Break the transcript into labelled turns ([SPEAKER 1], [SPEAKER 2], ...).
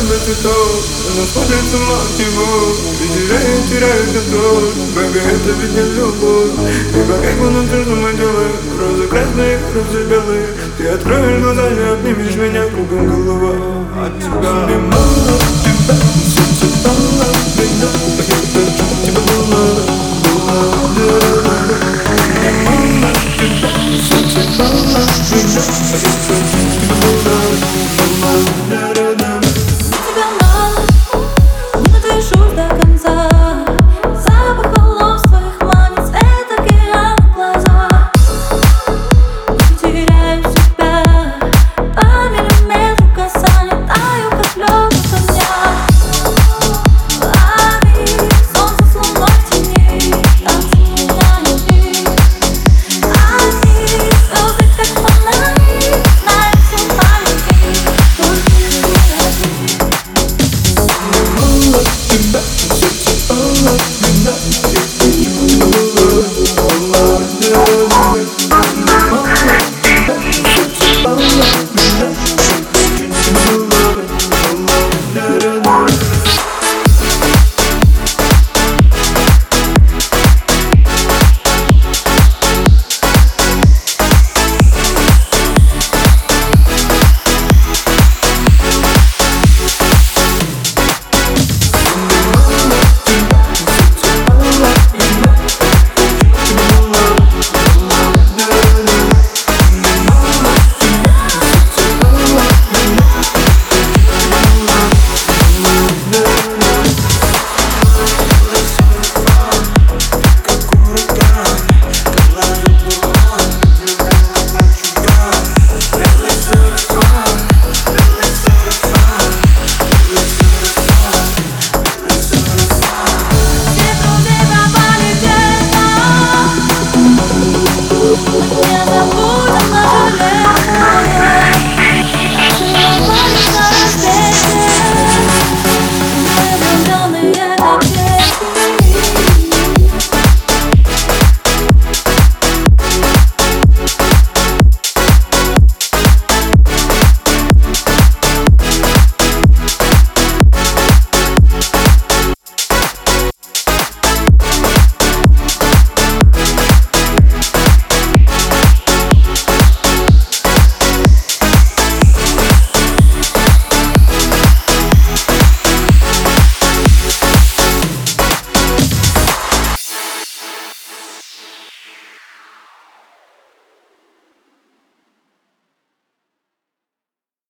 [SPEAKER 1] без цветов, она сходит с ума от него и теряет контроль. Бэби, это ведь не любовь. И пока мы все, что мы делаем, розы красные, розы белые. Ты откроешь глаза и обнимешь меня, кругом голова от тебя. Мне мало тебя, сердце полно меня, а я хочу тебя было. Мне мало тебя, сердце полно меня, а я хочу тебя было.
[SPEAKER 2] Тебя мало, не движусь до конца. Запах волос твоих манит, цвет океана в глазах. Не теряю себя, по миллиметру касания, таю, как лёд в камнях. Лови солнце с луной в тени, танцы меня люби. Они звезды, как фонари, знают все маленькие, только не ради.
[SPEAKER 1] Мало тебя, сердце полно меня, я хочу тебя было.